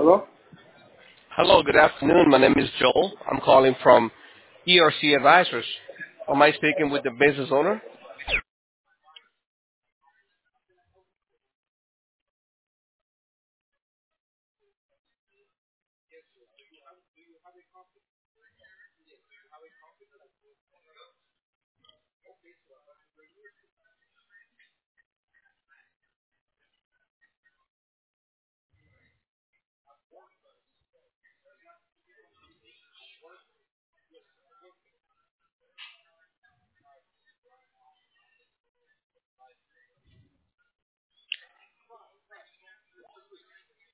Hello? Hello, good afternoon. My name is Joel. I'm calling from ERC Advisors. Am I speaking with the business owner?